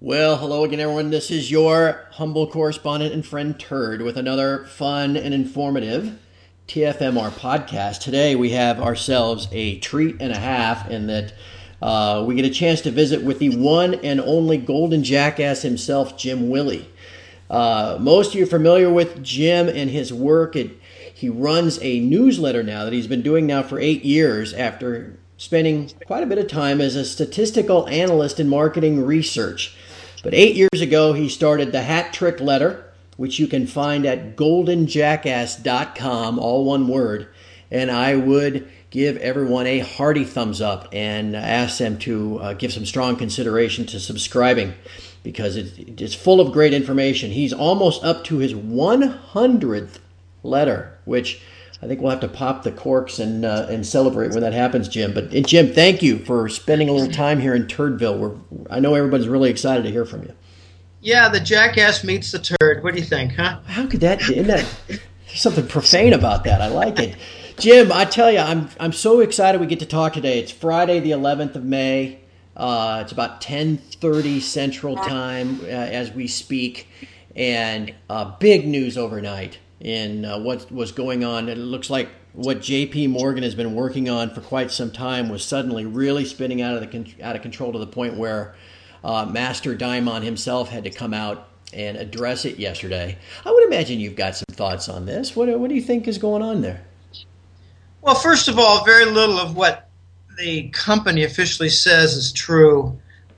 Well, hello again, everyone. This is your humble correspondent and friend Turd with another fun and informative TFMR podcast. Today we have ourselves a treat and a half in that we get a chance to visit with the one and only golden jackass himself, Jim Willie. Most of you are familiar with Jim and his work. He runs a newsletter now that he's been doing now for 8 years after spending quite a bit of time as a statistical analyst in marketing research. But 8 years ago, he started the Hat Trick Letter, which you can find at goldenjackass.com, all one word. And I would give everyone a hearty thumbs up and ask them to give some strong consideration to subscribing because it's full of great information. He's almost up to his 100th letter, which I think we'll have to pop the corks and celebrate when that happens, Jim. But Jim, thank you for spending a little time here in Turdville. I know everybody's really excited to hear from you. Yeah, the jackass meets the turd. What do you think, huh? How could that? Isn't that there's something profane about that? I like it, Jim. I tell you, I'm so excited we get to talk today. It's Friday, the 11th of May. It's about 10:30 Central Time as we speak, and big news overnight in what was going on. It looks like what JP Morgan has been working on for quite some time was suddenly really spinning out of control to the point where Master Diamond himself had to come out and address it yesterday. I would imagine you've got some thoughts on this. What do you think is going on there? Well, first of all, very little of what the company officially says is true.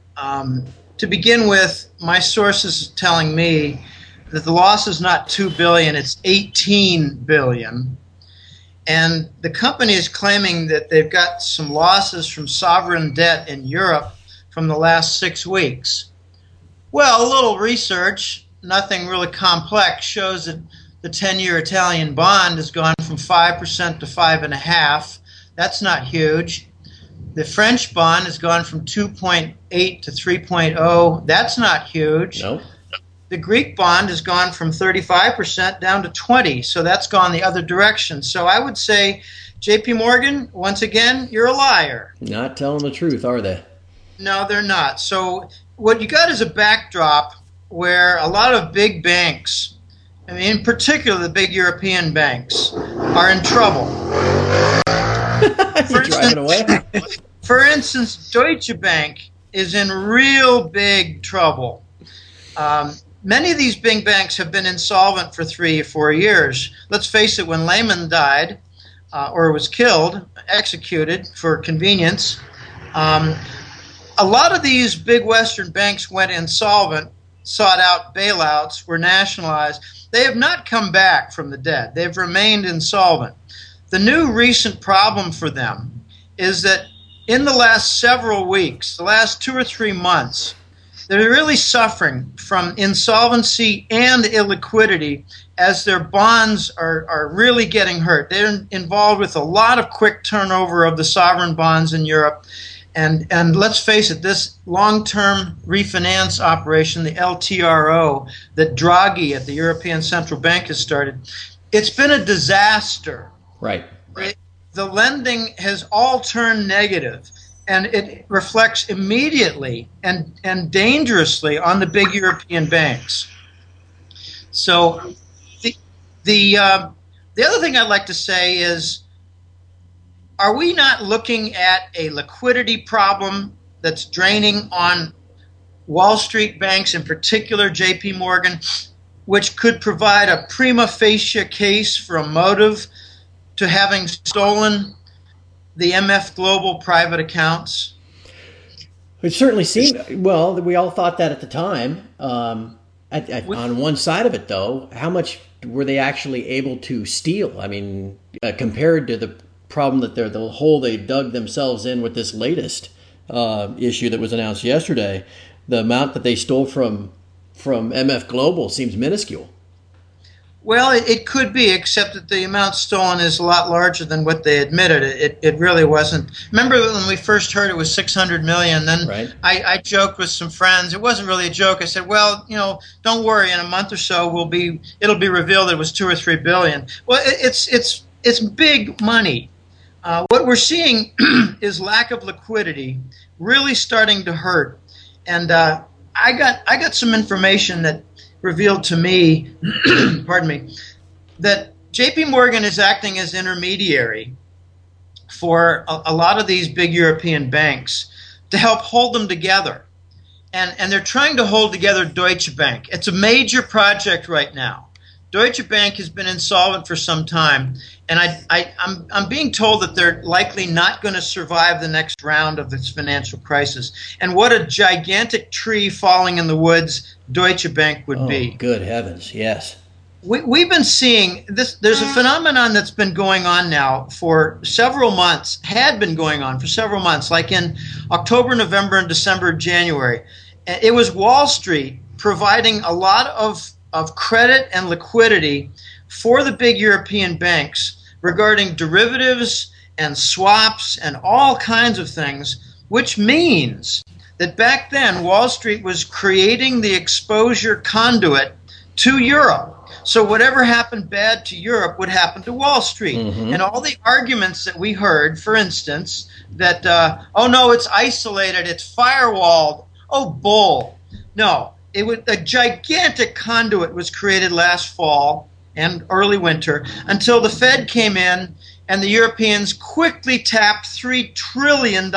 To begin with, my sources are telling me that the loss is not $2 billion, it's $18 billion. And the company is claiming that they've got some losses from sovereign debt in Europe from the last 6 weeks. Well, a little research, nothing really complex, shows that the 10-year Italian bond has gone from 5% to 5.5%. That's not huge. The French bond has gone from 2.8 to 3.0. That's not huge. No. The Greek bond has gone from 35% down to 20%, so that's gone the other direction. So I would say, JP Morgan, once again, you're a liar. Not telling the truth, are they? No, they're not. So what you got is a backdrop where a lot of big banks, I mean, in particular the big European banks, are in trouble. For instance, Deutsche Bank is in real big trouble. Many of these big banks have been insolvent for 3 or 4 years. Let's face it, when Lehman died or was killed, executed for convenience, a lot of these big Western banks went insolvent, sought out bailouts, were nationalized. They have not come back from the dead. They've remained insolvent. The new recent problem for them is that in the last several weeks, the last 2 or 3 months, they're really suffering from insolvency and illiquidity as their bonds are really getting hurt. They're involved with a lot of quick turnover of the sovereign bonds in Europe. And let's face it, this long-term refinance operation, the LTRO, that Draghi at the European Central Bank has started, it's been a disaster. Right. The lending has all turned negative, and it reflects immediately and dangerously on the big European banks. So the other thing I'd like to say is, are we not looking at a liquidity problem that's draining on Wall Street banks, in particular JP Morgan, which could provide a prima facie case for a motive to having stolen the MF Global private accounts? It certainly seemed, well, we all thought that at the time. On one side of it, though, how much were they actually able to steal? I mean, compared to the problem that the hole they dug themselves in with this latest issue that was announced yesterday, the amount that they stole from MF Global seems minuscule. Well, it could be, except that the amount stolen is a lot larger than what they admitted. It really wasn't. Remember when we first heard it was $600 million? Then right. I joked with some friends. It wasn't really a joke. I said, well, don't worry. In a month or so, it'll be revealed that it was $2 or $3 billion. Well, it's big money. What we're seeing is lack of liquidity really starting to hurt. And I got some information that revealed to me, pardon me, that J.P. Morgan is acting as intermediary for a lot of these big European banks to help hold them together. And they're trying to hold together Deutsche Bank. It's a major project right now. Deutsche Bank has been insolvent for some time, and I'm being told that they're likely not going to survive the next round of this financial crisis. And what a gigantic tree falling in the woods Deutsche Bank would be. Good heavens, yes. We've been seeing this. There's a phenomenon that's been going on now for several months, had been going on for several months, like in October, November, and December, January. It was Wall Street providing a lot of credit and liquidity for the big European banks regarding derivatives and swaps and all kinds of things, which means that back then Wall Street was creating the exposure conduit to Europe. So whatever happened bad to Europe would happen to Wall Street. And all the arguments that we heard, for instance, that, oh no, it's isolated, it's firewalled, oh bull. No, a gigantic conduit was created last fall and early winter until the Fed came in and the Europeans quickly tapped $3 trillion.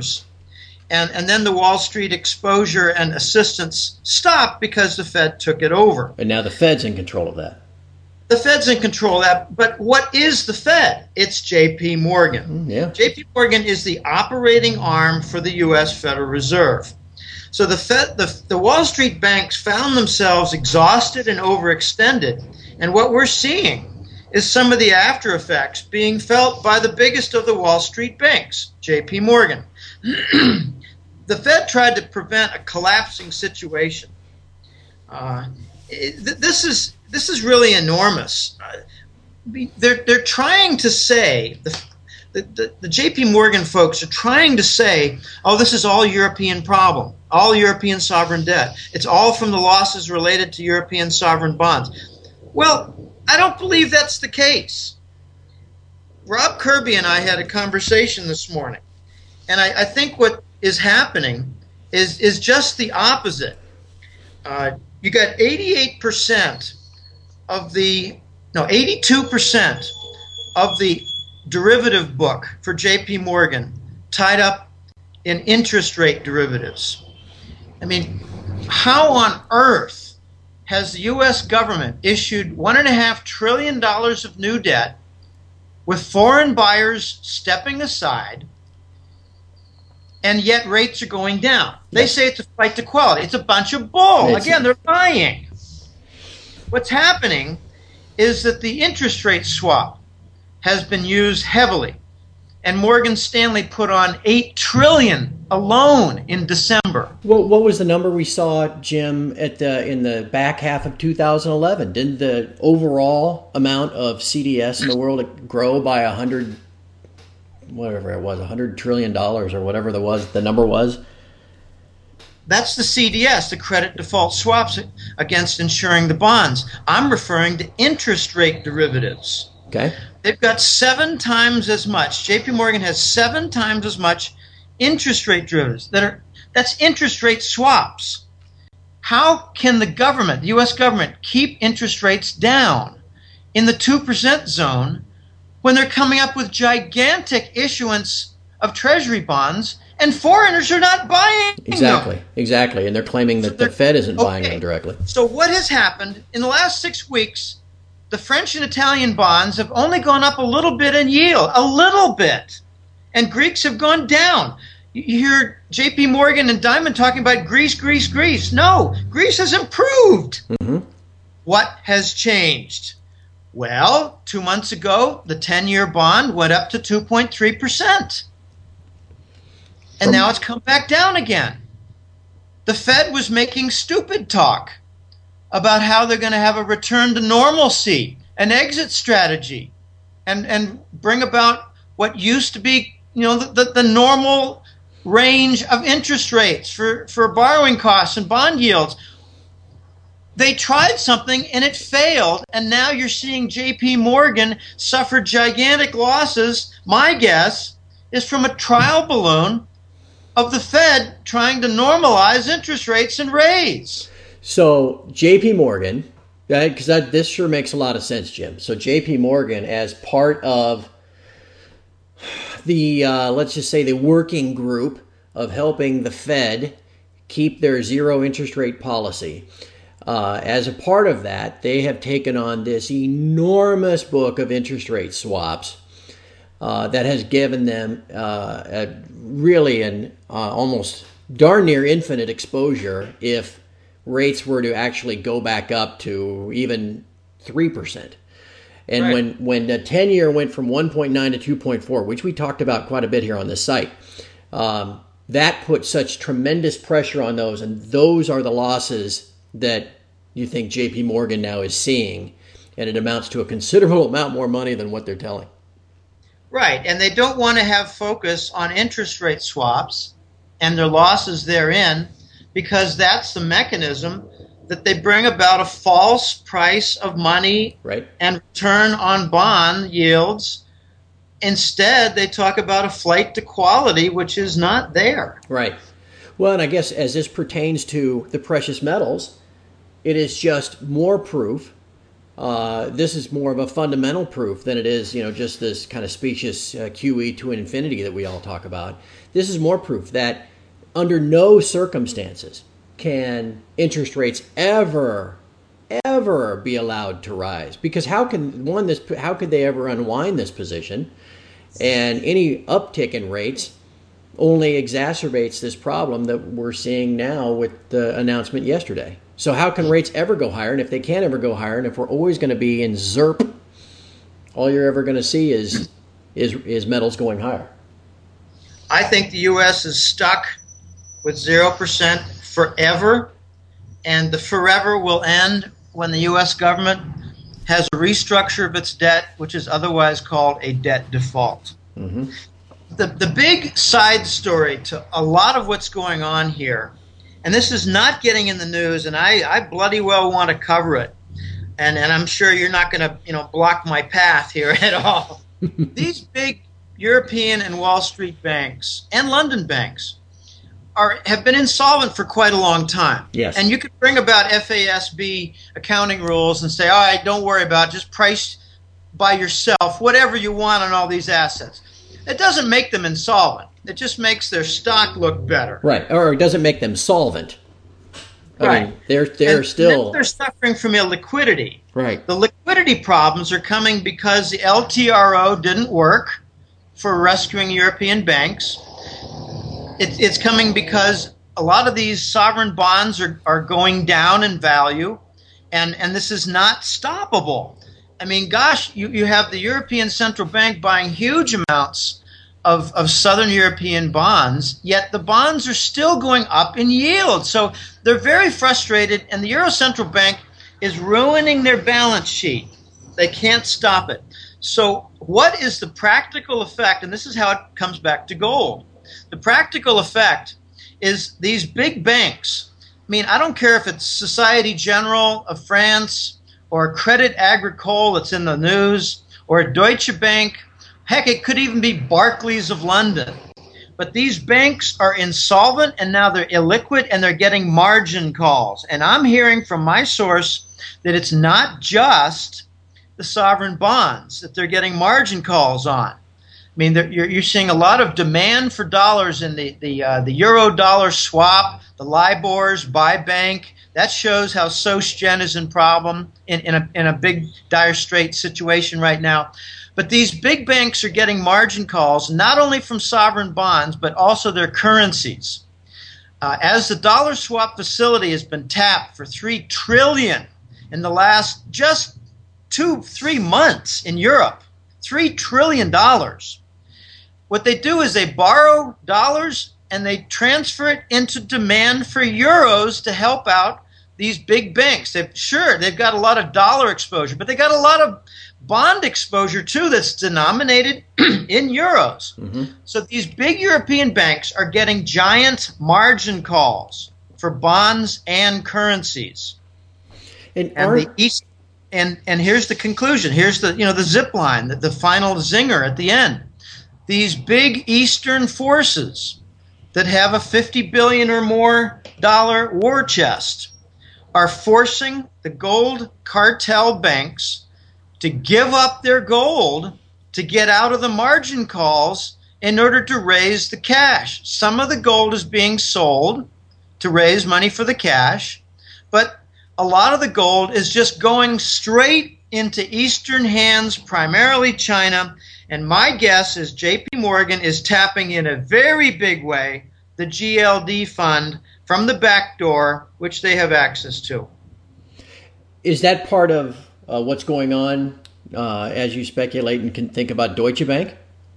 And then the Wall Street exposure and assistance stopped because the Fed took it over. And now the Fed's in control of that. The Fed's in control of that. But what is the Fed? It's J.P. Morgan. Yeah. J.P. Morgan is the operating arm for the U.S. Federal Reserve. So the Wall Street banks found themselves exhausted and overextended. And what we're seeing is some of the after effects being felt by the biggest of the Wall Street banks, J.P. Morgan. The Fed tried to prevent a collapsing situation. This is really enormous. They're trying to say, the J.P. Morgan folks are trying to say, oh, this is all European problem, all European sovereign debt. It's all from the losses related to European sovereign bonds. Well, I don't believe that's the case. Rob Kirby and I had a conversation this morning, and I think what is happening is just the opposite. You got 82% of the derivative book for J.P. Morgan tied up in interest rate derivatives. I mean, how on earth has the U.S. government issued $1.5 trillion of new debt with foreign buyers stepping aside, and yet rates are going down? They say it's a flight to quality. It's a bunch of bull. Again, they're lying. What's happening is that the interest rate swap has been used heavily, and Morgan Stanley put on $8 trillion alone in December. Well, what was the number we saw, Jim, in the back half of 2011? Didn't the overall amount of CDS in the world grow by $100 trillion or whatever the number was? That's the CDS, the credit default swaps against insuring the bonds. I'm referring to interest rate derivatives. Okay. They've got 7 times as much. JP Morgan has 7 times as much interest rate derivatives. That's interest rate swaps. How can the government, the U.S. government, keep interest rates down in the 2% zone when they're coming up with gigantic issuance of treasury bonds and foreigners are not buying them? Exactly. And they're claiming that the Fed isn't buying them directly. So what has happened in the last 6 weeks? The French and Italian bonds have only gone up a little bit in yield, a little bit. And Greeks have gone down. You hear J.P. Morgan and Diamond talking about Greece. No, Greece has improved. Mm-hmm. What has changed? Well, 2 months ago, the 10-year bond went up to 2.3%. And now it's come back down again. The Fed was making stupid talk about how they're going to have a return to normalcy, an exit strategy, and bring about what used to be, the normal range of interest rates for borrowing costs and bond yields. They tried something and it failed, and now you're seeing J.P. Morgan suffer gigantic losses. My guess is from a trial balloon of the Fed trying to normalize interest rates and raise. So J.P. Morgan, because this sure makes a lot of sense, Jim. So J.P. Morgan, as part of the, let's just say, the working group of helping the Fed keep their zero interest rate policy, as a part of that, they have taken on this enormous book of interest rate swaps that has given them really an almost darn near infinite exposure if rates were to actually go back up to even 3%. And right. when the 10-year went from 1.9 to 2.4, which we talked about quite a bit here on this site, that put such tremendous pressure on those, and those are the losses that you think J.P. Morgan now is seeing, and it amounts to a considerable amount more money than what they're telling. Right, and they don't want to have focus on interest rate swaps and their losses therein, because that's the mechanism that they bring about a false price of money right. and return on bond yields. Instead, they talk about a flight to quality, which is not there. Right. Well, and I guess as this pertains to the precious metals, it is just more proof. This is more of a fundamental proof than it is, just this kind of specious QE to infinity that we all talk about. This is more proof that under no circumstances can interest rates ever be allowed to rise. Because how could they ever unwind this position? And any uptick in rates only exacerbates this problem that we're seeing now with the announcement yesterday. So how can rates ever go higher? And if they can't ever go higher, and if we're always going to be in ZERP, all you're ever going to see is metals going higher. I think the U.S. is stuck with 0% forever, and the forever will end when the U.S. government has a restructure of its debt, which is otherwise called a debt default. Mm-hmm. The big side story to a lot of what's going on here, and this is not getting in the news, and I bloody well want to cover it, and I'm sure you're not going to block my path here at all. These big European and Wall Street banks and London banks have been insolvent for quite a long time. Yes. And you could bring about FASB accounting rules and say, all right, don't worry about it, just price by yourself whatever you want on all these assets. It doesn't make them insolvent. It just makes their stock look better. Right, or it doesn't make them solvent. Right. I mean, they're still... They're suffering from illiquidity. Right. The liquidity problems are coming because the LTRO didn't work for rescuing European banks. It's coming because a lot of these sovereign bonds are going down in value, and this is not stoppable. I mean, gosh, you have the European Central Bank buying huge amounts of Southern European bonds, yet the bonds are still going up in yield. So they're very frustrated, and the Euro Central Bank is ruining their balance sheet. They can't stop it. So what is the practical effect? And this is how it comes back to gold. The practical effect is these big banks. I mean, I don't care if it's Societe Generale of France or Crédit Agricole that's in the news or Deutsche Bank. Heck, it could even be Barclays of London. But these banks are insolvent, and now they're illiquid, and they're getting margin calls. And I'm hearing from my source that it's not just the sovereign bonds that they're getting margin calls on. I mean, you're seeing a lot of demand for dollars in the euro-dollar swap, the LIBORs, buy bank. That shows how SocGen is in a big dire straits situation right now. But these big banks are getting margin calls not only from sovereign bonds, but also their currencies. As the dollar swap facility has been tapped for $3 trillion in the last just 2-3 months in Europe, $3 trillion. What they do is they borrow dollars and they transfer it into demand for euros to help out these big banks. They've got a lot of dollar exposure, but they got a lot of bond exposure too that's denominated in euros. Mm-hmm. So these big European banks are getting giant margin calls for bonds and currencies. And here's the conclusion. Here's the zip line, the final zinger at the end. These big Eastern forces that have a $50 billion or more war chest are forcing the gold cartel banks to give up their gold to get out of the margin calls in order to raise the cash. Some of the gold is being sold to raise money for the cash, but a lot of the gold is just going straight into Eastern hands, primarily China. And my guess is JP Morgan is tapping in a very big way the GLD fund from the back door, which they have access to. Is that part of what's going on as you speculate and can think about Deutsche Bank?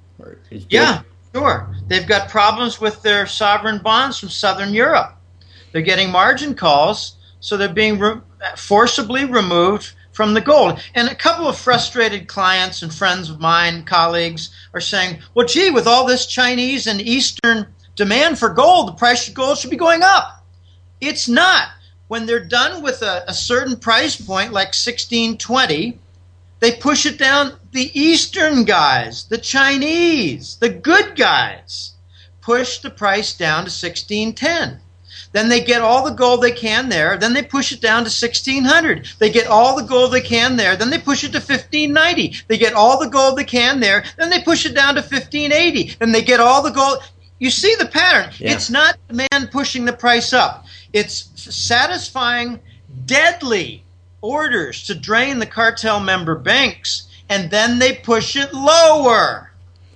Yeah, sure. They've got problems with their sovereign bonds from Southern Europe. They're getting margin calls, so they're being forcibly removed from the gold. And a couple of frustrated clients and friends of mine, colleagues, are saying, well, gee, with all this Chinese and Eastern demand for gold, the price of gold should be going up. It's not. When they're done with a certain price point, like 1620, they push it down. The Eastern guys, the Chinese, the good guys, push the price down to 1610. Then they get all the gold they can there. Then they push it down to 1600. They get all the gold they can there. Then they push it to 1590. They get all the gold they can there. Then they push it down to 1580. Then they get all the gold. You see the pattern. Yeah. It's not demand pushing the price up. It's satisfying deadly orders to drain the cartel member banks, and then they push it lower.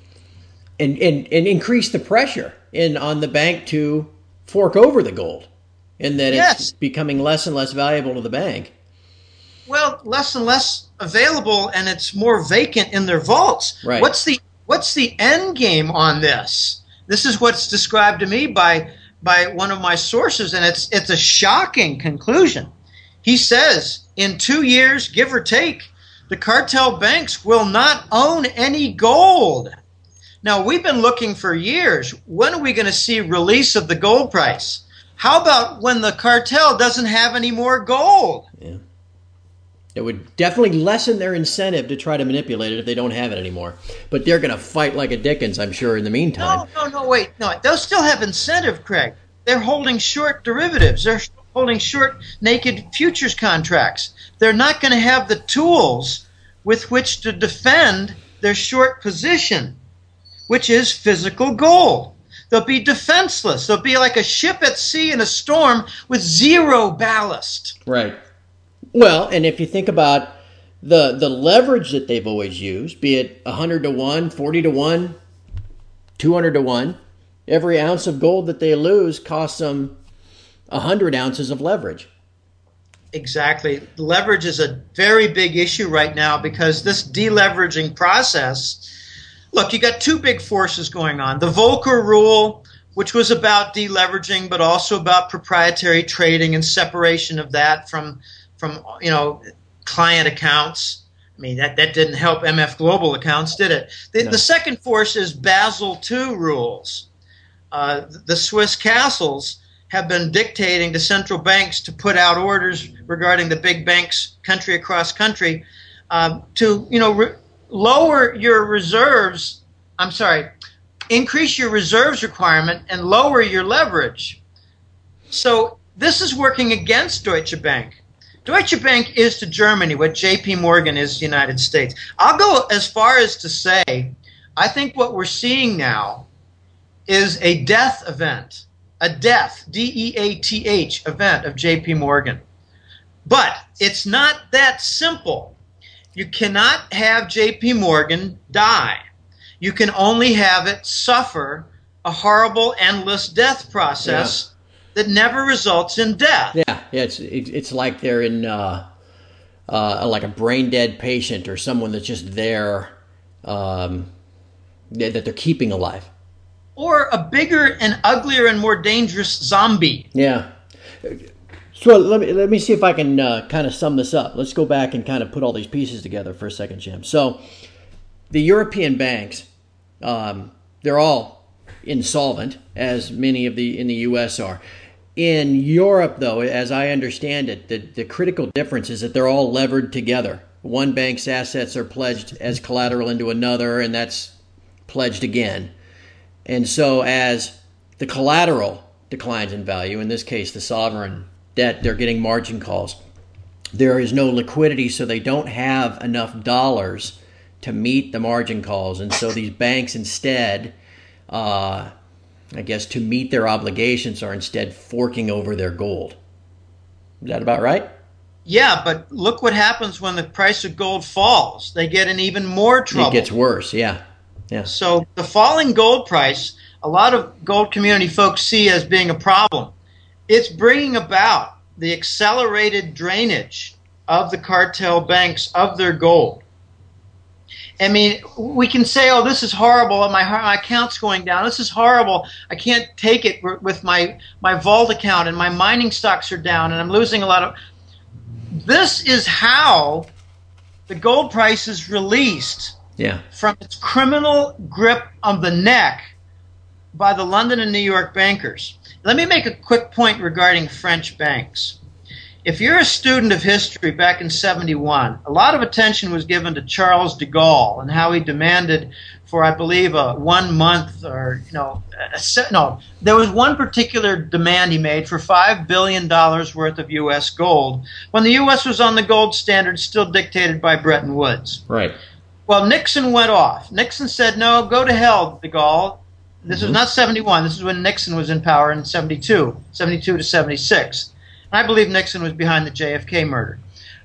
And increase the pressure on the bank to fork over the gold, and that it's becoming less and less valuable to the bank. Well, less and less available, and it's more vacant in their vaults. Right. What's the end game on this? This is what's described to me by one of my sources, and it's a shocking conclusion. He says, in 2 years, give or take, the cartel banks will not own any gold. Now, we've been looking for years. When are we going to see release of the gold price? How about when the cartel doesn't have any more gold? Yeah. It would definitely lessen their incentive to try to manipulate it if they don't have it anymore. But they're going to fight like a Dickens, I'm sure, in the meantime. Wait. They'll still have incentive, Craig. They're holding short derivatives. They're holding short naked futures contracts. They're not going to have the tools with which to defend their short position, which is physical gold. They'll be defenseless. They'll be like a ship at sea in a storm with zero ballast. Right. Well, and if you think about the leverage that they've always used, be it 100 to 1, 40 to 1, 200 to 1, every ounce of gold that they lose costs them 100 ounces of leverage. Exactly. Leverage is a very big issue right now because this deleveraging process, look, you got two big forces going on. The Volcker rule, which was about deleveraging, but also about proprietary trading and separation of that from client accounts. I mean, that didn't help MF Global accounts, did it? The second force is Basel II rules. The Swiss castles have been dictating to central banks to put out orders regarding the big banks country across country to lower your reserves. Increase your reserves requirement and lower your leverage. So this is working against Deutsche Bank. Deutsche Bank is to Germany what JP Morgan is to the United States. I'll go as far as to say I think what we're seeing now is a death event, a death, D-E-A-T-H event of JP Morgan. But it's not that simple. You cannot have JP Morgan die. You can only have it suffer a horrible, endless death process that never results in death. Yeah, it's like they're in like a brain dead patient or someone that's just there that they're keeping alive. Or a bigger and uglier and more dangerous zombie. Yeah. So let me see if I can kind of sum this up. Let's go back and kind of put all these pieces together for a second, Jim. So the European banks, they're all insolvent, as many of in the U.S. are. In Europe, though, as I understand it, the critical difference is that they're all levered together. One bank's assets are pledged as collateral into another, and that's pledged again. And so as the collateral declines in value, in this case the sovereign debt, they're getting margin calls. There is no liquidity, so they don't have enough dollars to meet the margin calls. And so these banks instead, I guess to meet their obligations, are instead forking over their gold. Is that about right? Yeah, but look what happens when the price of gold falls. They get in even more trouble. It gets worse, yeah. So the falling gold price, a lot of gold community folks see as being a problem. It's bringing about the accelerated drainage of the cartel banks of their gold. I mean, we can say, oh, this is horrible, my account's going down. This is horrible. I can't take it with my vault account, and my mining stocks are down, and I'm losing a lot of... This is how the gold price is released from its criminal grip on the neck by the London and New York bankers. Let me make a quick point regarding French banks. If you're a student of history back in 71, a lot of attention was given to Charles de Gaulle and how he demanded for, I believe, a 1 month or, there was one particular demand he made for $5 billion worth of U.S. gold when the U.S. was on the gold standard still dictated by Bretton Woods. Right. Well, Nixon went off. Nixon said, no, go to hell, de Gaulle. This was not 71. This is when Nixon was in power in 72 to 76. I believe Nixon was behind the JFK murder.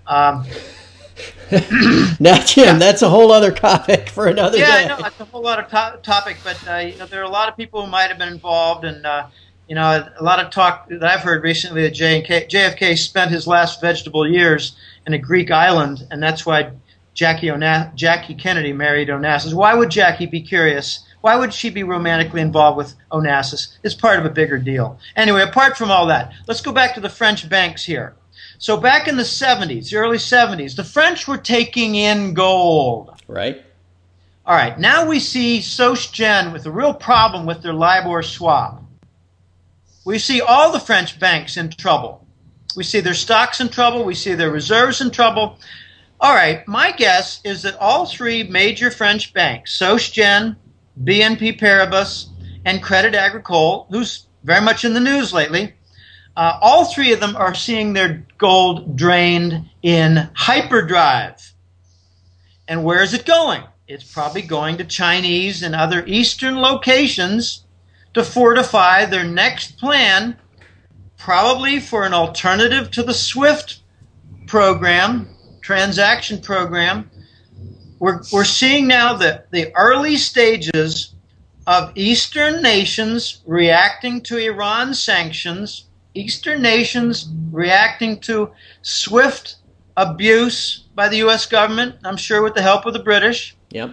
Now, Jim, that's a whole other topic for another day. Yeah, I know, that's a whole other topic, but there are a lot of people who might have been involved, and a lot of talk that I've heard recently that JFK spent his last vegetable years in a Greek island, and that's why Jackie Kennedy married Onassis. Why would Jackie be curious? Why would she be romantically involved with Onassis? It's part of a bigger deal. Anyway, apart from all that, let's go back to the French banks here. So back in the 70s, the early 70s, the French were taking in gold. Right. All right, now we see Soc Gen with a real problem with their LIBOR swap. We see all the French banks in trouble. We see their stocks in trouble. We see their reserves in trouble. All right, my guess is that all three major French banks, Soc Gen, BNP Paribas, and Crédit Agricole, who's very much in the news lately, all three of them are seeing their gold drained in hyperdrive. And where is it going? It's probably going to Chinese and other Eastern locations to fortify their next plan, probably for an alternative to the SWIFT program, transaction program. We're seeing now the early stages of Eastern nations reacting to Iran sanctions, Eastern nations reacting to SWIFT abuse by the U.S. government, I'm sure with the help of the British. Yep.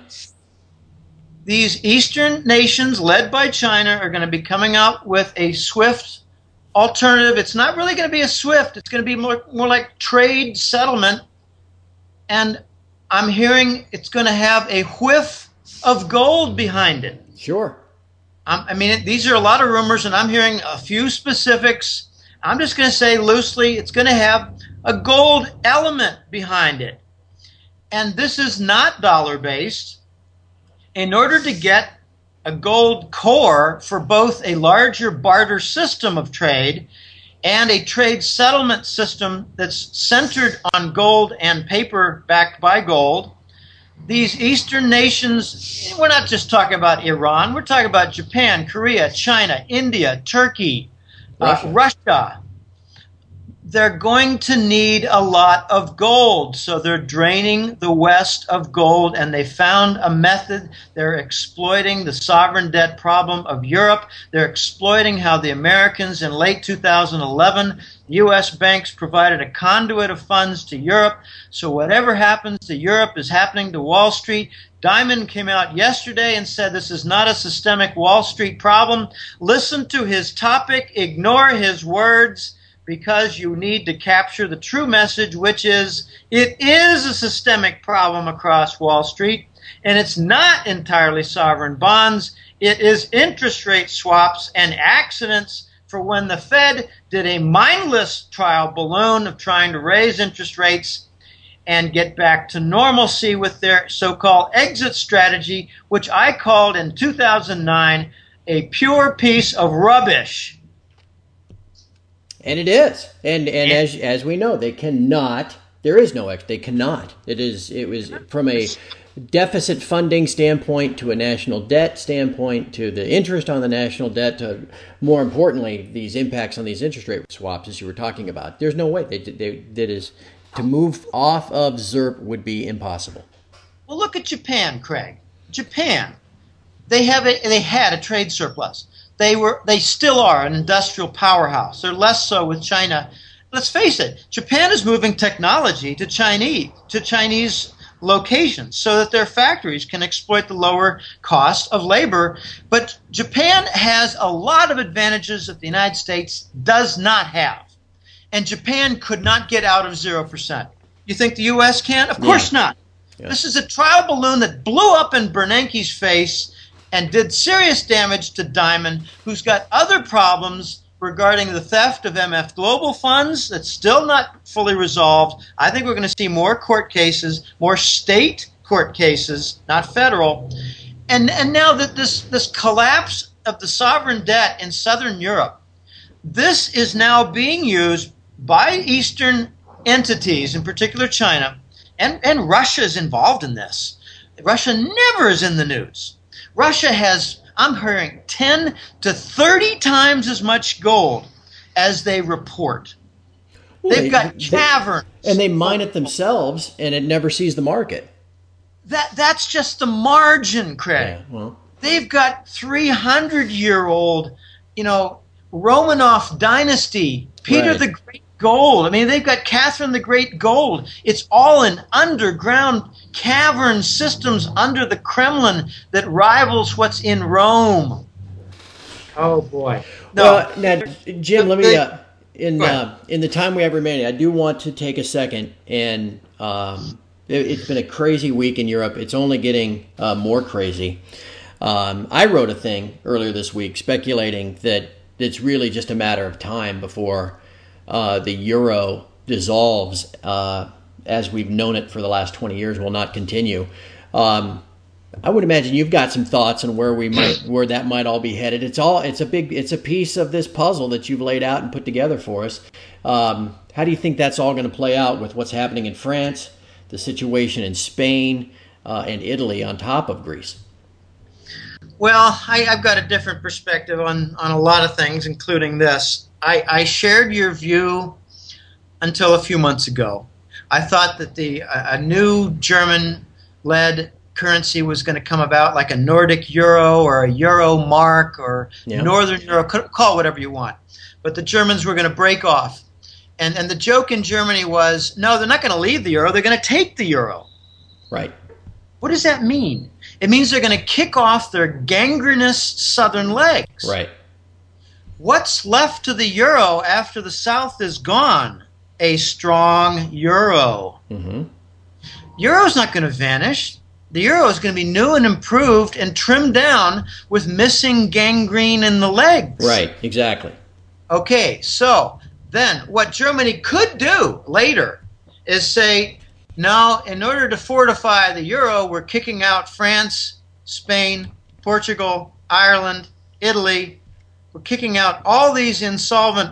These Eastern nations, led by China, are going to be coming out with a SWIFT alternative. It's not really going to be a SWIFT. It's going to be more like trade settlement. And I'm hearing it's going to have a whiff of gold behind it. Sure. I mean, these are a lot of rumors, and I'm hearing a few specifics. I'm just going to say loosely, it's going to have a gold element behind it. And this is not dollar-based. In order to get a gold core for both a larger barter system of trade and a trade settlement system that's centered on gold and paper backed by gold, these Eastern nations, we're not just talking about Iran, we're talking about Japan, Korea, China, India, Turkey, Russia. They're going to need a lot of gold, so they're draining the West of gold, and they found a method. They're exploiting the sovereign debt problem of Europe. They're exploiting how the Americans in late 2011, U.S. banks provided a conduit of funds to Europe. So whatever happens to Europe is happening to Wall Street. Diamond came out yesterday and said this is not a systemic Wall Street problem. Listen to his topic, ignore his words, because you need to capture the true message, which is it is a systemic problem across Wall Street, and it's not entirely sovereign bonds. It is interest rate swaps and accidents for when the Fed did a mindless trial balloon of trying to raise interest rates and get back to normalcy with their so-called exit strategy, which I called in 2009 a pure piece of rubbish. And it is. And as we know, they cannot. There is no they cannot. It was from a deficit funding standpoint to a national debt standpoint to the interest on the national debt to, more importantly, these impacts on these interest rate swaps as you were talking about. There's no way to move off of ZIRP would be impossible. Well, look at Japan, Craig. Japan, they had a trade surplus. They still are an industrial powerhouse. They're less so with China. Let's face it, Japan is moving technology to Chinese locations so that their factories can exploit the lower cost of labor. But Japan has a lot of advantages that the United States does not have. And Japan could not get out of 0%. You think the U.S. can? Of course not. Yeah. This is a trial balloon that blew up in Bernanke's face and did serious damage to Diamond, who's got other problems regarding the theft of MF Global funds that's still not fully resolved. I think we're going to see more court cases, more state court cases, not federal. And now that this collapse of the sovereign debt in Southern Europe, this is now being used by Eastern entities, in particular China, and Russia is involved in this. Russia never is in the news. Russia has, I'm hearing, 10 to 30 times as much gold as they report. They've got caverns. And they mine it themselves, and it never sees the market. That's just the margin, Craig. Yeah, well. They've got 300-year-old, Romanov dynasty, Peter the Great gold. I mean, they've got Catherine the Great gold. It's all in underground cavern systems under the Kremlin that rivals what's in Rome. Oh boy! No, well, now, Jim, let me in the time we have remaining, I do want to take a second, and it's been a crazy week in Europe. It's only getting more crazy. I wrote a thing earlier this week speculating that it's really just a matter of time before the euro dissolves as we've known it for the last 20 years will not continue. I would imagine you've got some thoughts on where that might all be headed. It's a piece of this puzzle that you've laid out and put together for us. How do you think that's all going to play out with what's happening in France, the situation in Spain, and Italy on top of Greece? Well, I've got a different perspective on a lot of things, including this. I shared your view until a few months ago. I thought that a new German-led currency was going to come about, like a Nordic euro or a euro mark or Northern euro, call it whatever you want. But the Germans were going to break off. And the joke in Germany was, no, they're not going to leave the euro, they're going to take the euro. Right. What does that mean? It means they're going to kick off their gangrenous southern legs. Right. What's left to the euro after the South is gone? A strong euro. Mm-hmm. Euro's not going to vanish. The euro is going to be new and improved and trimmed down with missing gangrene in the legs. Right, exactly. Okay, so then what Germany could do later is say, no, in order to fortify the euro, we're kicking out France, Spain, Portugal, Ireland, Italy. We're kicking out all these insolvent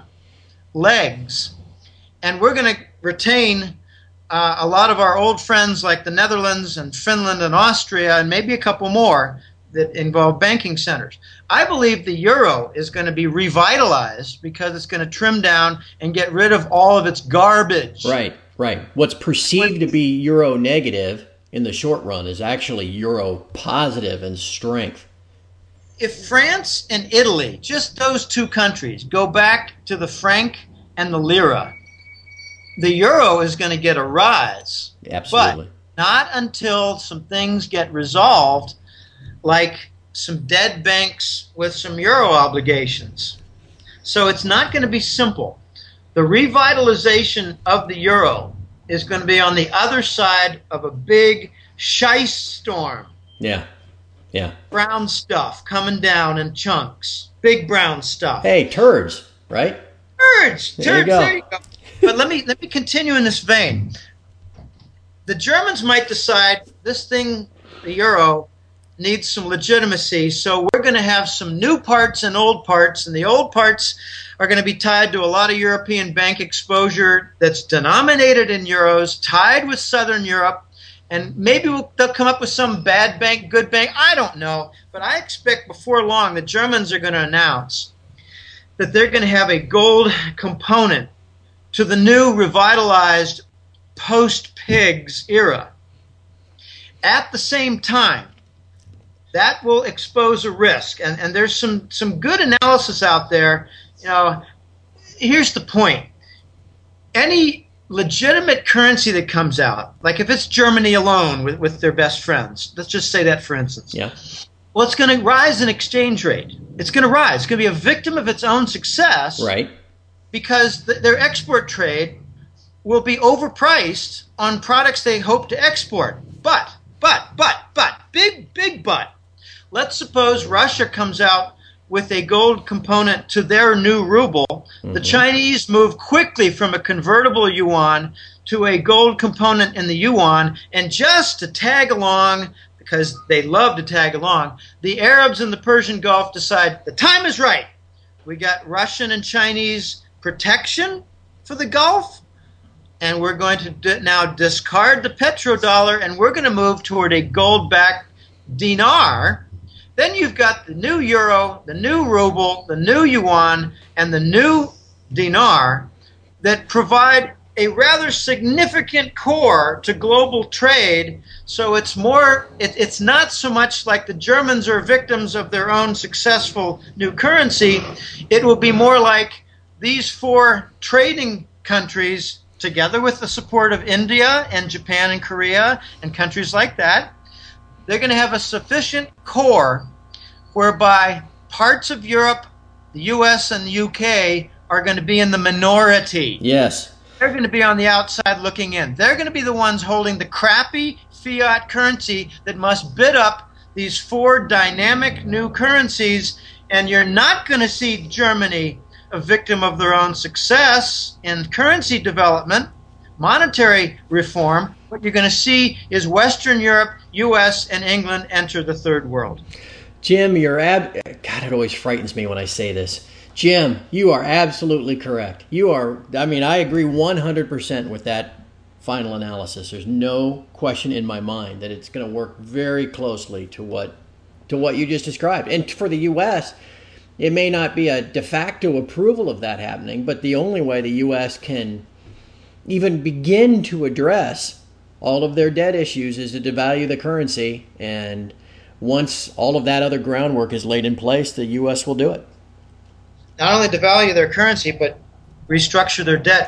legs, and we're going to retain a lot of our old friends like the Netherlands and Finland and Austria and maybe a couple more that involve banking centers. I believe the euro is going to be revitalized because it's going to trim down and get rid of all of its garbage. Right, right. What's perceived to be euro negative in the short run is actually euro positive in strength. If France and Italy, just those two countries, go back to the franc and the lira, the euro is going to get a rise. Absolutely. But not until some things get resolved, like some dead banks with some euro obligations. So it's not going to be simple. The revitalization of the euro is going to be on the other side of a big shice storm. Yeah. Yeah. Brown stuff coming down in chunks. Big brown stuff. Hey, turds, right? Turds. There you go. There you go. But let me continue in this vein. The Germans might decide this thing, the euro, needs some legitimacy, so we're going to have some new parts and old parts, and the old parts are going to be tied to a lot of European bank exposure that's denominated in euros, tied with Southern Europe, and maybe they'll come up with some bad bank, good bank. I don't know, but I expect before long the Germans are going to announce that they're going to have a gold component to the new revitalized post-Pigs era. At the same time, that will expose a risk, and there's some good analysis out there. You know, here's the point. Any legitimate currency that comes out, like if it's Germany alone with their best friends, let's just say that for instance. Yeah. Well, it's going to rise in exchange rate. It's going to rise. It's going to be a victim of its own success. Right. Because their export trade will be overpriced on products they hope to export. But, big but. Let's suppose Russia comes out with a gold component to their new ruble. Mm-hmm. The Chinese move quickly from a convertible yuan to a gold component in the yuan, and just to tag along, because they love to tag along, the Arabs in the Persian Gulf decide the time is right. We got Russian and Chinese protection for the Gulf, and we're going to now discard the petrodollar, and we're going to move toward a gold-backed dinar. Then you've got the new euro, the new ruble, the new yuan, and the new dinar that provide a rather significant core to global trade. So it's not so much like the Germans are victims of their own successful new currency. It will be more like these four trading countries, together with the support of India and Japan and Korea and countries like that, they're going to have a sufficient core whereby parts of Europe, the US and the UK are going to be in the minority. Yes. They're going to be on the outside looking in. They're going to be the ones holding the crappy fiat currency that must bid up these four dynamic new currencies, and you're not going to see Germany a victim of their own success in currency development, monetary reform. What you're going to see is Western Europe, US, and England enter the third world. Jim, God, it always frightens me when I say this. Jim, you are absolutely correct. I agree 100% with that final analysis. There's no question in my mind that it's going to work very closely to what you just described. And for the U.S., it may not be a de facto approval of that happening, but the only way the U.S. can even begin to address all of their debt issues is to devalue the currency. And once all of that other groundwork is laid in place, the U.S. will do it. Not only devalue their currency, but restructure their debt.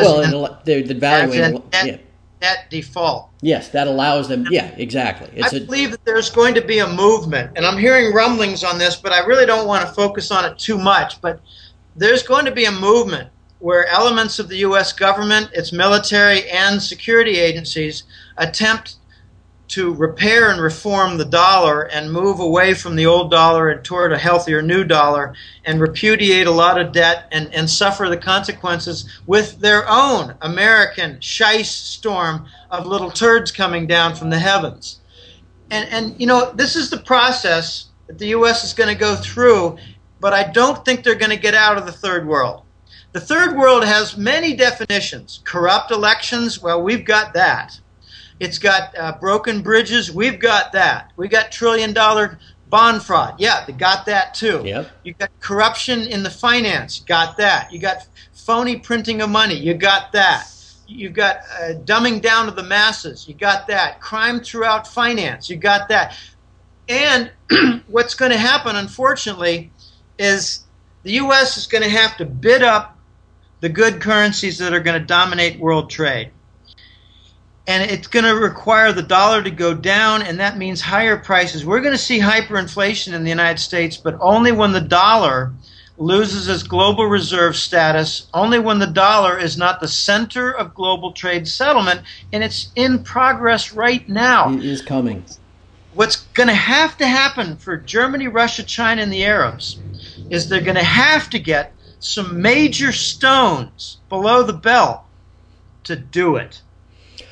Debt default. Yes, that allows them. Yeah, exactly. I believe that there's going to be a movement, and I'm hearing rumblings on this, but I really don't want to focus on it too much. But there's going to be a movement where elements of the U.S. government, its military, and security agencies attempt to repair and reform the dollar and move away from the old dollar and toward a healthier new dollar, and repudiate a lot of debt and suffer the consequences with their own American shice storm of little turds coming down from the heavens. And this is the process that the U.S. is going to go through, but I don't think they're going to get out of the third world. The third world has many definitions. Corrupt elections, well, we've got that. It's got broken bridges. We've got that. We got $1 trillion bond fraud. Yeah, they got that too. Yep. You got corruption in the finance. Got that. You got phony printing of money. You got that. You've got dumbing down of the masses. You got that. Crime throughout finance. You got that. And what's going to happen, unfortunately, is the U.S. is going to have to bid up the good currencies that are going to dominate world trade. And it's going to require the dollar to go down, and that means higher prices. We're going to see hyperinflation in the United States, but only when the dollar loses its global reserve status, only when the dollar is not the center of global trade settlement, and it's in progress right now. It is coming. What's going to happen for Germany, Russia, China, and the Arabs is they're going to have to get some major stones below the belt to do it.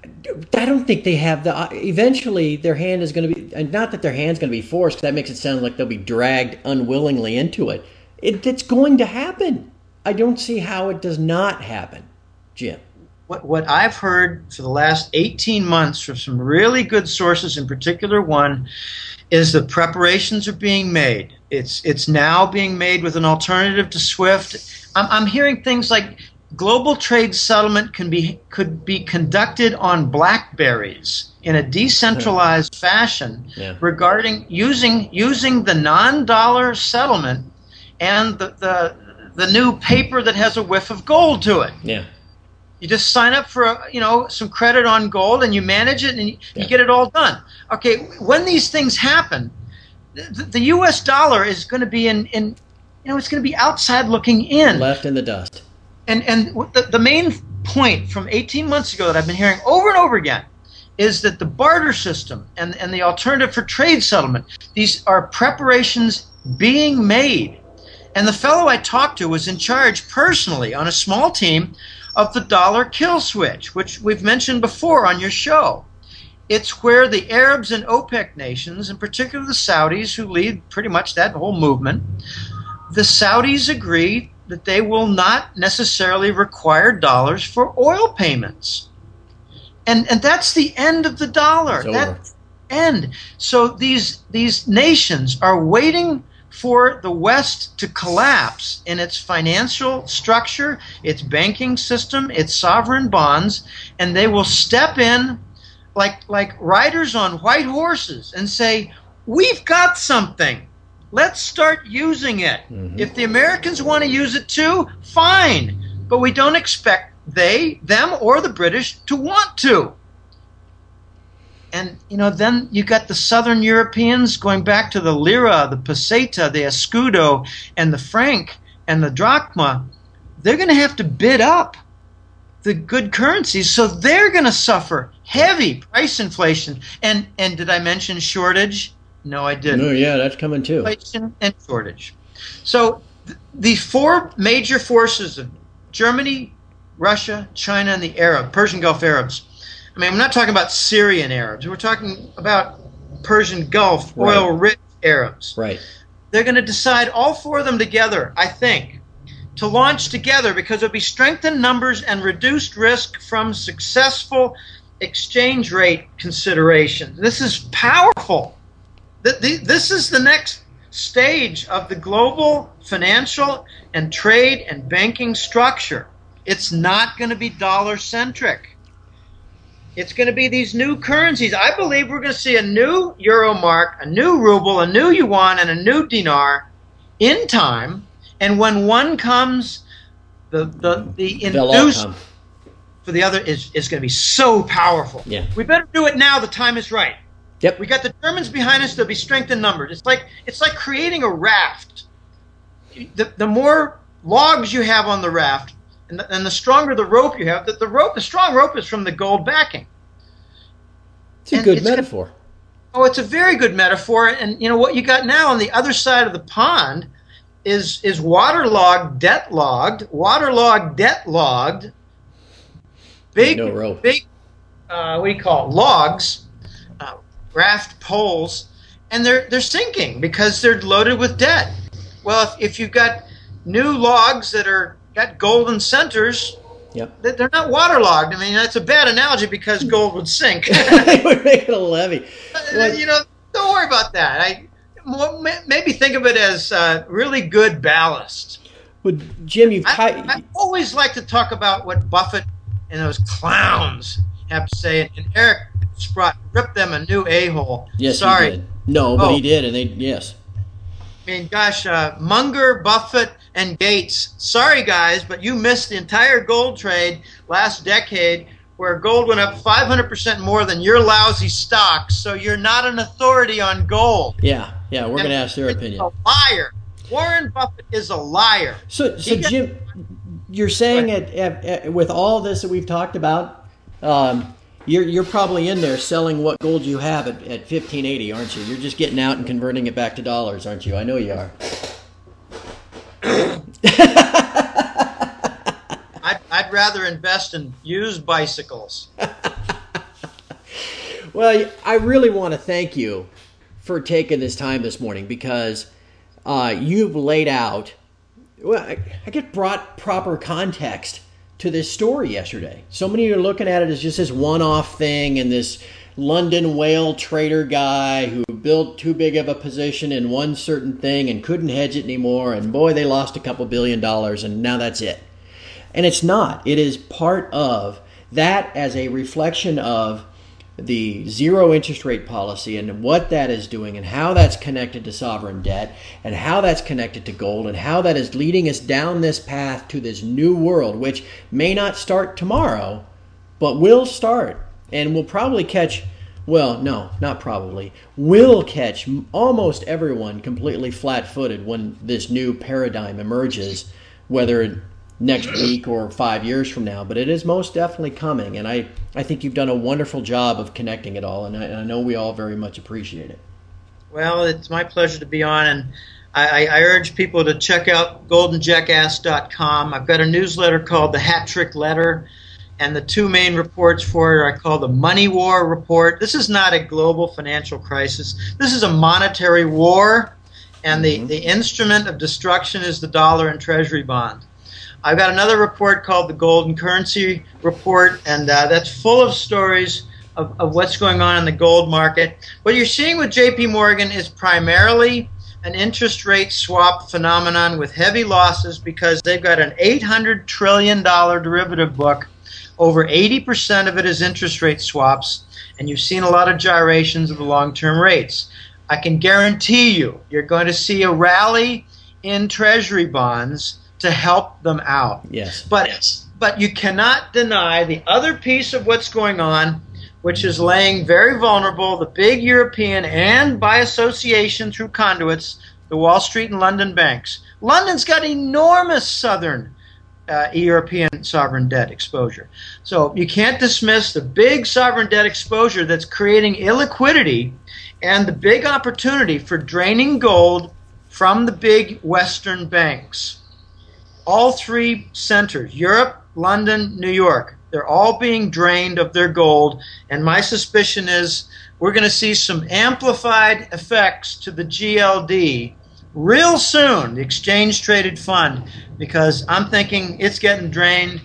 I don't think they have the. Eventually, their hand is going to be, and not that their hand's going to be forced. 'Cause that makes it sound like they'll be dragged unwillingly into it. It's going to happen. I don't see how it does not happen, Jim. What I've heard for the last 18 months from some really good sources, in particular one, is the preparations are being made. It's now being made with an alternative to SWIFT. I'm hearing things like global trade settlement could be conducted on BlackBerries in a decentralized fashion, regarding using the non-dollar settlement and the new paper that has a whiff of gold to it. Yeah. You just sign up for some credit on gold, and you manage it, and you get it all done. Okay, when these things happen, the U.S. dollar is going to be it's going to be outside looking in, left in the dust. And the main point from 18 months ago that I've been hearing over and over again is that the barter system and the alternative for trade settlement, these are preparations being made. And the fellow I talked to was in charge personally on a small team of the dollar kill switch, which we've mentioned before on your show. It's where the Arabs and OPEC nations, in particular the Saudis, who lead pretty much that whole movement, the Saudis agree that they will not necessarily require dollars for oil payments. And that's the end of the dollar. That's the end. So these nations are waiting for the West to collapse in its financial structure, its banking system, its sovereign bonds, and they will step in like riders on white horses and say, we've got something. Let's start using it. Mm-hmm. If the Americans want to use it too, fine. But we don't expect them, or the British to want to. And, then you got the Southern Europeans going back to the lira, the peseta, the escudo, and the franc, and the drachma. They're going to have to bid up the good currencies, so they're going to suffer heavy price inflation. And did I mention shortage? No, I didn't. No, yeah, that's coming too. Inflation and shortage. So the four major forces of Germany, Russia, China, and the Persian Gulf Arabs. I mean, I'm not talking about Syrian Arabs. We're talking about Persian Gulf, oil-rich Arabs. Right. They're going to decide, all four of them together, I think, to launch together, because it'll be strengthened numbers and reduced risk from successful exchange rate considerations. This is powerful. This is the next stage of the global financial and trade and banking structure. It's not going to be dollar-centric. It's going to be these new currencies. I believe we're going to see a new euro mark, a new ruble, a new yuan, and a new dinar in time. And when one comes, the inducement for the other is going to be so powerful. Yeah. We better do it now. The time is right. Yep. We got the Germans behind us. There'll be strength in numbers. It's like creating a raft. The more logs you have on the raft, and the stronger the rope you have, the strong rope is from the gold backing. It's a good metaphor. It's a very good metaphor. And what you got now on the other side of the pond is waterlogged, debt-logged, big, no rope. Big, what do you call it, logs, raft poles, and they're sinking because they're loaded with debt. Well, if you've got new logs that got golden centers, yep, they're not waterlogged. I mean, that's a bad analogy because gold would sink. They would make it a levee. Well, don't worry about that. Maybe think of it as really good ballast. Well, Jim, I always like to talk about what Buffett and those clowns have to say, and Eric Sprott ripped them a new a-hole. Yes, sorry. He did. No, but he did, and yes. I mean, gosh, Munger, Buffett, and Gates. Sorry, guys, but you missed the entire gold trade last decade, where gold went up 500% more than your lousy stocks. So you're not an authority on gold. Yeah, we're going to ask their opinion. A liar. Warren Buffett is a liar. So Jim, you're saying with all this that we've talked about, you're probably in there selling what gold you have at 1580, aren't you? You're just getting out and converting it back to dollars, aren't you? I know you are. I'd rather invest in used bicycles. Well, I really want to thank you for taking this time this morning because you've laid out, well, I get brought proper context to this story yesterday. So many are looking at it as just this one-off thing and this London whale trader guy who built too big of a position in one certain thing and couldn't hedge it anymore. And boy, they lost a couple $2 billion and now that's it. And it's not. It is part of that as a reflection of the zero interest rate policy and what that is doing and how that's connected to sovereign debt and how that's connected to gold and how that is leading us down this path to this new world, which may not start tomorrow, but will start and will probably catch, well, no, not probably, will catch almost everyone completely flat-footed when this new paradigm emerges, whether next week or 5 years from now, but it is most definitely coming, and I think you've done a wonderful job of connecting it all, and I know we all very much appreciate it. Well, it's my pleasure to be on, and I urge people to check out goldenjackass.com. I've got a newsletter called the Hat Trick Letter, and the two main reports for it I call the Money War Report. This is not a global financial crisis. This is a monetary war, and the instrument of destruction is the dollar and treasury bond. I've got another report called the Golden Currency Report, and that's full of stories of what's going on in the gold market. What you're seeing with J.P. Morgan is primarily an interest rate swap phenomenon with heavy losses because they've got an $800 trillion derivative book. Over 80% of it is interest rate swaps, and you've seen a lot of gyrations of the long-term rates. I can guarantee you're going to see a rally in treasury bonds to help them out. Yes. But you cannot deny the other piece of what's going on, which is laying very vulnerable the big European and by association through conduits, the Wall Street and London banks. London's got enormous southern European sovereign debt exposure. So you can't dismiss the big sovereign debt exposure that's creating illiquidity and the big opportunity for draining gold from the big Western banks. All three centers, Europe, London, New York, they're all being drained of their gold, and my suspicion is we're going to see some amplified effects to the GLD real soon, the exchange traded fund, because I'm thinking it's getting drained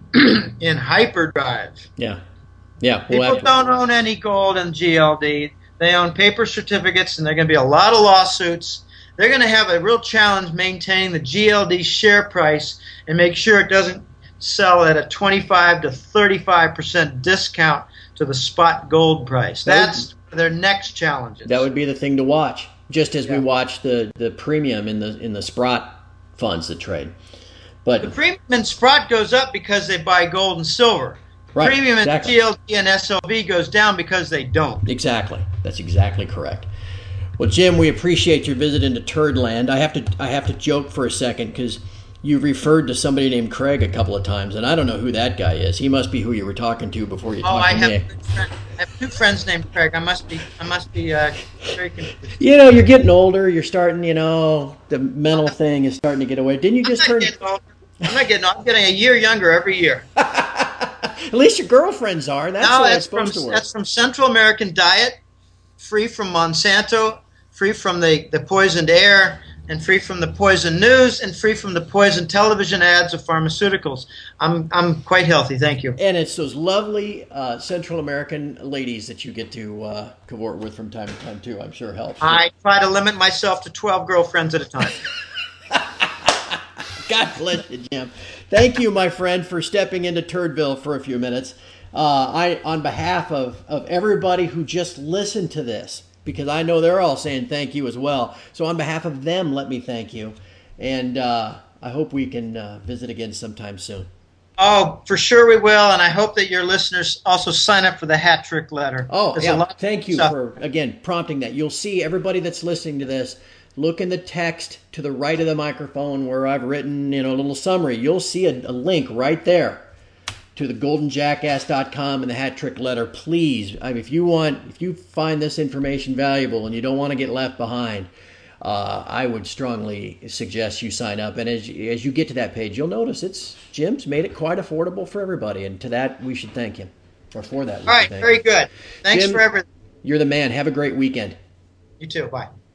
in hyperdrive. Yeah. People don't own any gold in GLD. They own paper certificates, and there are going to be a lot of lawsuits. They're going to have a real challenge maintaining the GLD share price and make sure it doesn't sell at a 25 to 35% discount to the spot gold price. That's their next challenge. That would be the thing to watch, just as we watch the premium in the Sprott funds that trade. But the premium in Sprott goes up because they buy gold and silver. Right, Premium exactly. in GLD and SLV goes down because they don't. Exactly. That's exactly correct. Well, Jim, we appreciate your visit into Turdland. I have to joke for a second because you referred to somebody named Craig a couple of times, and I don't know who that guy is. He must be who you were talking to before you talked to me. I have two friends named Craig. I must be very confused. You know, you're getting older. You're starting. The mental thing is starting to get away. Didn't you just turn? I'm not getting old. I'm getting a year younger every year. At least your girlfriends are. That's how it's supposed to work. That's from Central American diet, free from Monsanto, free from the poisoned air, and free from the poison news, and free from the poison television ads of pharmaceuticals. I'm quite healthy, thank you. And it's those lovely Central American ladies that you get to cavort with from time to time, too. I'm sure helps. I try to limit myself to 12 girlfriends at a time. God bless you, Jim. Thank you, my friend, for stepping into Turdville for a few minutes. On behalf of everybody who just listened to this, because I know they're all saying thank you as well. So on behalf of them, let me thank you. And I hope we can visit again sometime soon. Oh, for sure we will. And I hope that your listeners also sign up for the Hat Trick Letter. Oh, yeah. Thank you for, again, prompting that. You'll see everybody that's listening to this, look in the text to the right of the microphone where I've written, a little summary. You'll see a link right there to the goldenjackass.com and the Hat Trick Letter. Please, if you find this information valuable and you don't want to get left behind, I would strongly suggest you sign up. And as you get to that page, you'll notice Jim's made it quite affordable for everybody. And to that, we should thank him. or for that week. All right, very good. Thanks Jim, for everything. You're the man. Have a great weekend. You too. Bye.